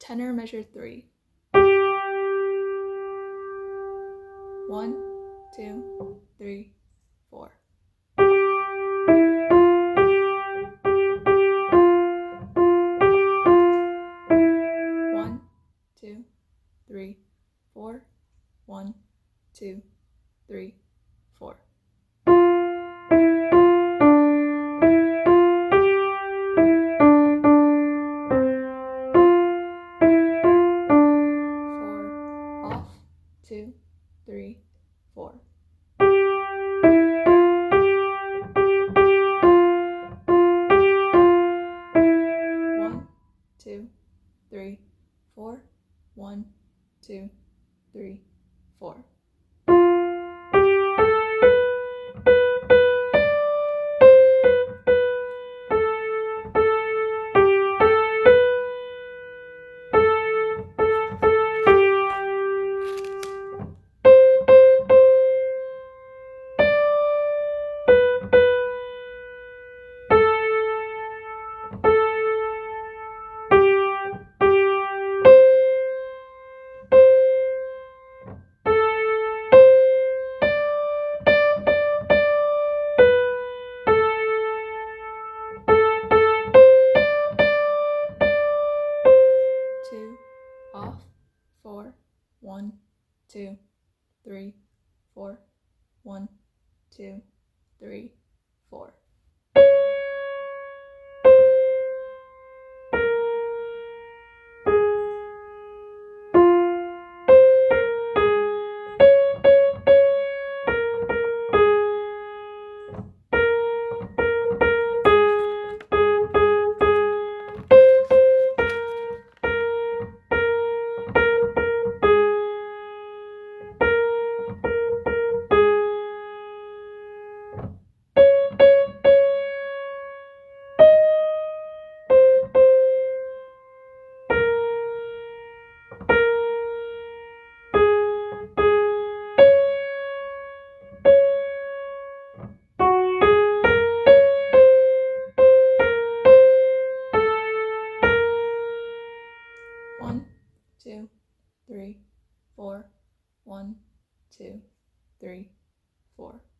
Tenor measure 3. 1, 2, 3, 4. One, two, three, four. 1, 2, 3, 4. Off, 2, 3, 4. 1, 2, 3, 4. 1, 2, 3, 4. Two, off, 4, 1, 2, 3, 4. 1, 2, 3, 4. One, 2, 3, 4. 1, 2, 3, 4.